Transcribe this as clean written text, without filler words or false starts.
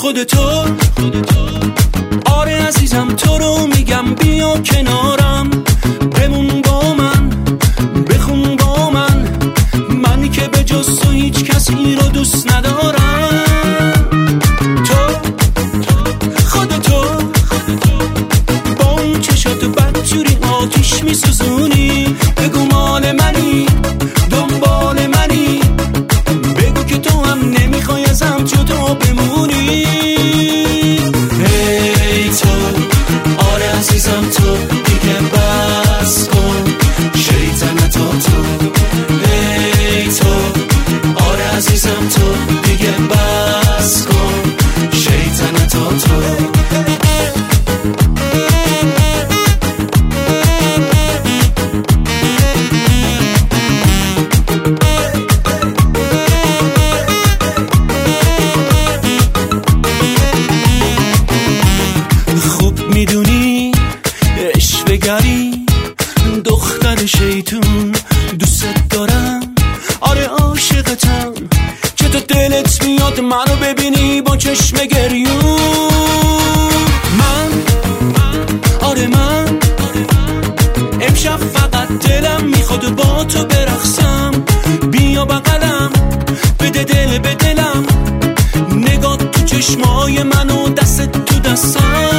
خودتو. آره عزیزم تو رو میگم بیا کنارم، بمون با من، بخون با من، منی که به جز تو هیچ کسی رو دوست ندارم. تو خودتو با اون چشات بدجوری آتیش میسوزونی، بگو مال منی، دنبال منی، بگو که تو هم نمیخوای ازم جدا بمونی. ای تو آره عزیزم تو دیگه بس کن شیطنتا تو. ای تو آره عزیزم تو دیگه بس کن شیطنتا تو. میدونی اشوه‌گری دختر شیطون، دوست دارم آره عاشقتم، که تو دلت میاد منو ببینی با چشم گریون. من آره من امشب فقط دلم میخواد با تو برقصم، بیا بغلم بده دل به دلم، نگاه تو چشمای منو دست تو دستم.